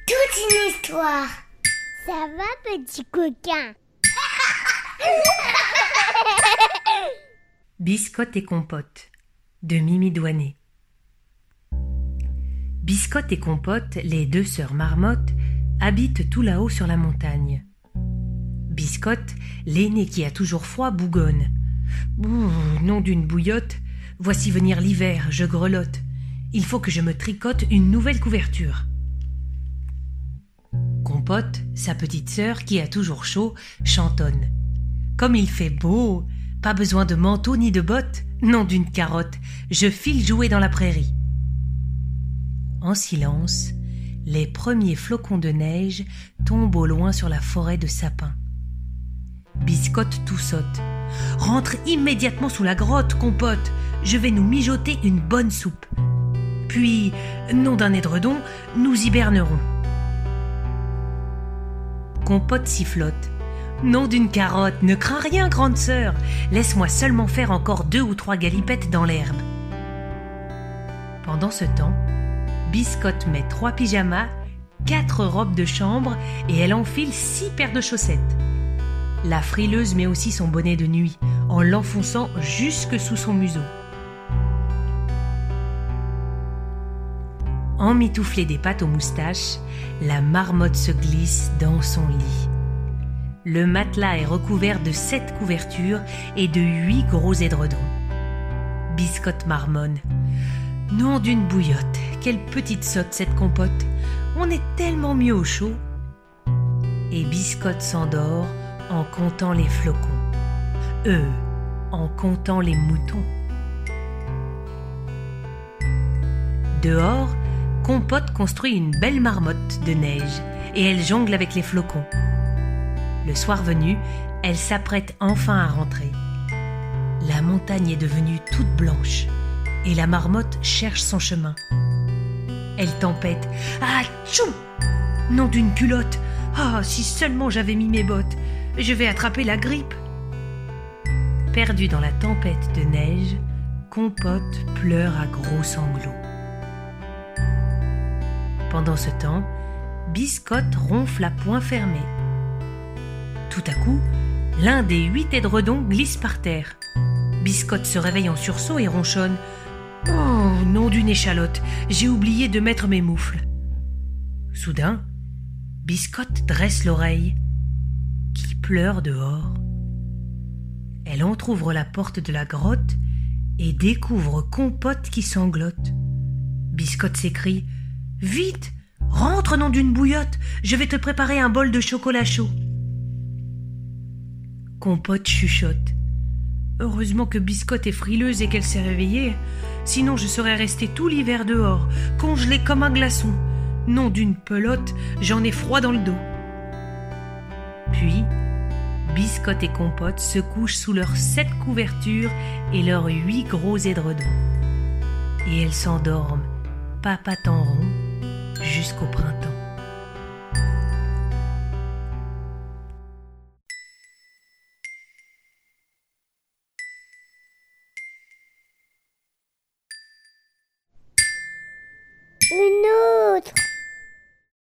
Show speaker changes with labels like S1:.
S1: toute une histoire. Ça va, petit coquin?
S2: Biscotte et Compote de Mimi Douanet. Biscotte et Compote, les deux sœurs marmottes, habitent tout là-haut sur la montagne. Biscotte, l'aînée qui a toujours froid, bougonne. Nom d'une bouillotte, voici venir l'hiver, je grelotte. Il faut que je me tricote une nouvelle couverture. Compote, sa petite sœur qui a toujours chaud, chantonne. Comme il fait beau, pas besoin de manteau ni de bottes, nom d'une carotte, je file jouer dans la prairie. En silence, les premiers flocons de neige tombent au loin sur la forêt de sapins. Biscotte tout saute. Rentre immédiatement sous la grotte, Compote, je vais nous mijoter une bonne soupe. Puis, nom d'un édredon, nous hibernerons. Compote sifflote. Nom d'une carotte, ne crains rien, grande sœur, laisse-moi seulement faire encore 2 ou 3 galipettes dans l'herbe. Pendant ce temps, Biscotte met 3 pyjamas, 4 robes de chambre et elle enfile 6 paires de chaussettes. La frileuse met aussi son bonnet de nuit, en l'enfonçant jusque sous son museau. Emmitouflée des pattes aux moustaches, la marmotte se glisse dans son lit. Le matelas est recouvert de 7 couvertures et de 8 gros édredons. Biscotte marmonne. Nom d'une bouillotte, quelle petite sotte cette Compote. On est tellement mieux au chaud. Et Biscotte s'endort en comptant les flocons. En comptant les moutons. Dehors, Compote construit une belle marmotte de neige et elle jongle avec les flocons. Le soir venu, elle s'apprête enfin à rentrer. La montagne est devenue toute blanche et la marmotte cherche son chemin. Elle tempête. Ah, tchou! Nom d'une culotte! Ah, si seulement j'avais mis mes bottes! Je vais attraper la grippe! Perdue dans la tempête de neige, Compote pleure à gros sanglots. Pendant ce temps, Biscotte ronfle à poings fermés. Tout à coup, l'un des 8 édredons glisse par terre. Biscotte se réveille en sursaut et ronchonne. « Oh, nom d'une échalote, j'ai oublié de mettre mes moufles. » Soudain, Biscotte dresse l'oreille. Qui pleure dehors? Elle entr'ouvre la porte de la grotte et découvre Compote qui sanglote. Biscotte s'écrie. « Vite, rentre, nom d'une bouillotte, je vais te préparer un bol de chocolat chaud. » Compote chuchote. Heureusement que Biscotte est frileuse et qu'elle s'est réveillée, sinon je serais restée tout l'hiver dehors, congelée comme un glaçon. Nom d'une pelote, j'en ai froid dans le dos. Puis, Biscotte et Compote se couchent sous leurs 7 couvertures et leurs 8 gros édredons. Et elles s'endorment, papatant rond, jusqu'au printemps.